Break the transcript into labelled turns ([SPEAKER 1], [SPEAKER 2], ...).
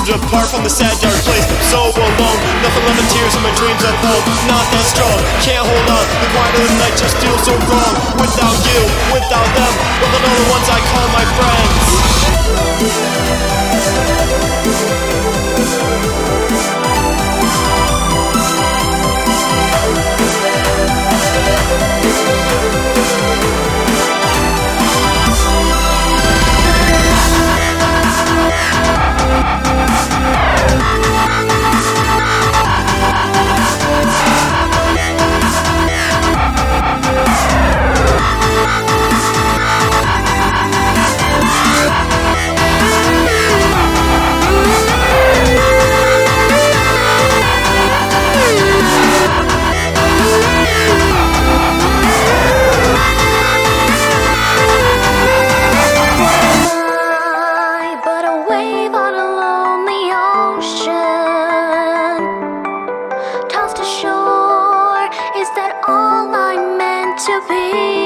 [SPEAKER 1] depart from the sad dark place. So alone, nothing left but tears and my dreams at home. Not that strong, can't hold on. The quiet of the night just feels so wrong. Without you, without them, without all the ones I call my friends.
[SPEAKER 2] Tossed ashore, is that all I'm meant to be?